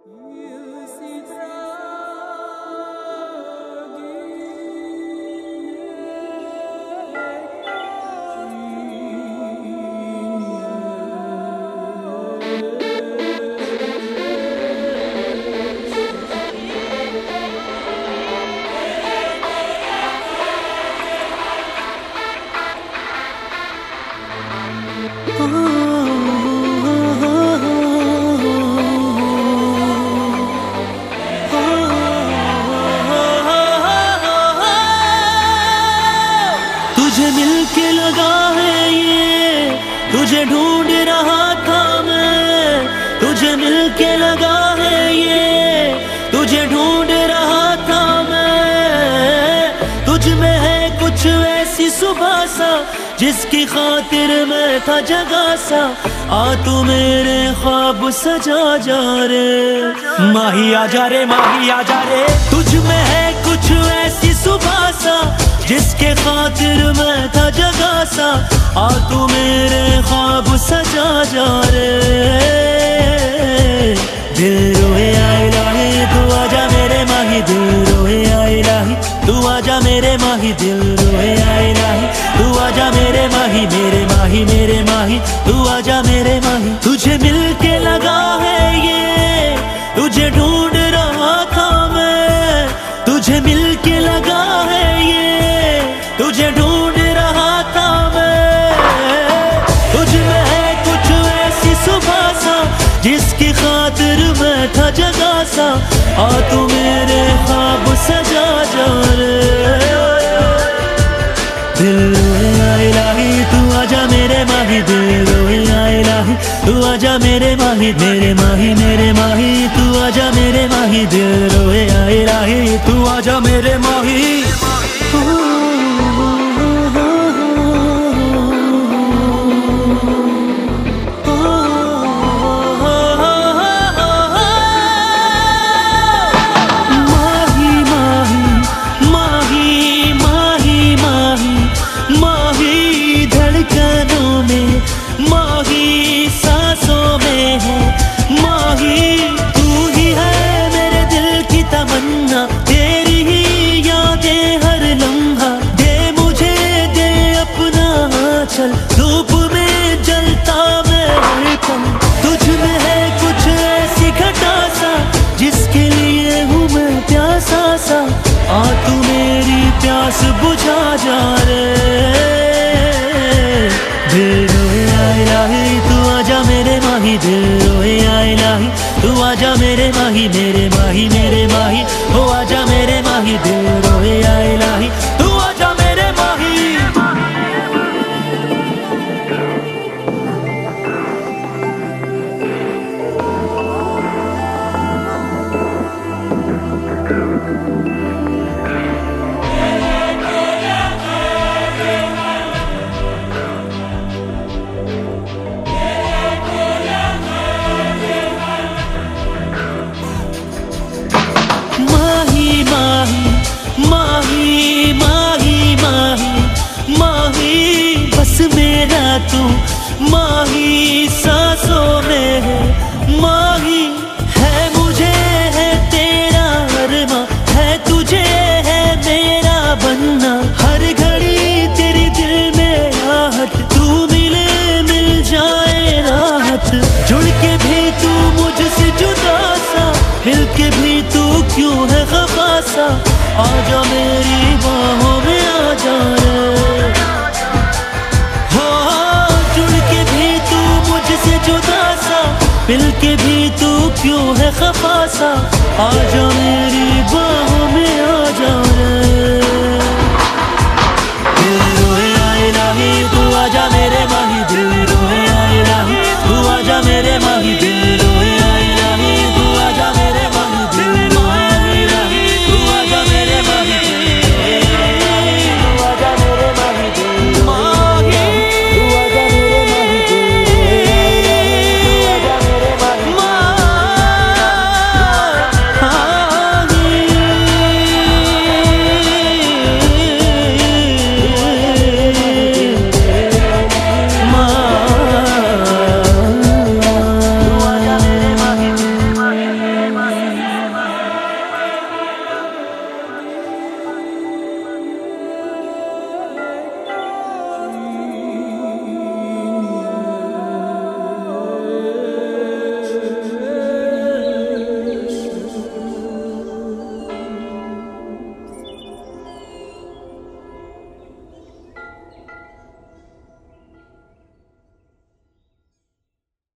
तुझे मिलके लगा है ये, तुझे ढूंढ रहा था मैं। तुझे मिलके लगा है ये, तुझे ढूंढ रहा था मैं। तुझ में है कुछ ऐसी सुबह सा, जिसकी खातिर मैं था जगा सा। आ तू मेरे ख्वाब सजा जा रे, माही आजा रे, माही आजा रे। तुझ में है कुछ ऐसी सुबह सा, जिसके खातिर मैं था जगा सा। आ तू मेरे ख्वाब सजा जा रे। दिल रोए आए लाही, तू आजा मेरे माही। दिल रोए आए लाही, तू आजा मेरे माही। दिल रोए आए लाही, तू आजा मेरे माही। मेरे माही, मेरे माही, तू आजा मेरे माही। तुझे मिलके लगा है ये, तुझे ढूंढ रहा था मैं। तुझे मिलके लगा है ये, तुझे ढूंढ रहा था मैं। तुझ में है कुछ ऐसी सुबह सा, जिसकी खातिर मैं था जगा सा। आ तू मेरे ख्वाब सजा जा रे। दिल रोए आए लाही, तू आजा मेरे माही। दिल रोए आए लाही, तू आजा मेरे माही। मेरे माही, मेरे माही, तू आजा मेरे माही। दिल रोए आए लाही, तू आजा मेरे माही। तेरी ही यादें हर लम्हा, दे मुझे दे अपना आंचल। धूप में जलता मैं हर पल, तुझ में है कुछ ऐसी घटा सा, जिसके लिए हूँ मैं प्यासा सा। आ तू मेरी प्यास बुझा जा रे। दिल रोए आए लाही, तू आजा मेरे माही। दिल रोए आए लाही, तू आजा मेरे माही। मेरे माही, मेरे माही, हो आजा मेरे माही। दिल रोए आए लाही, तू आजा मेरे माही। माही माही माही माही माही, बस मेरा तू माही सांसों में है। माही है मुझे है तेरा अरमा, है तुझे है मेरा बनना। हर घड़ी तेरी दिल में आहट, तू मिले मिल जाए राहत। जुड़ के भी तू मुझसे जुदा सा, मिल के भी तू क्यों है खफा सा। आजा मेरी बाहों में आजा रे। हाँ, जुड़ के भी तू मुझसे जुदा सा, मिल के भी तू क्यों है खफा सा। आजा मेरी बाहों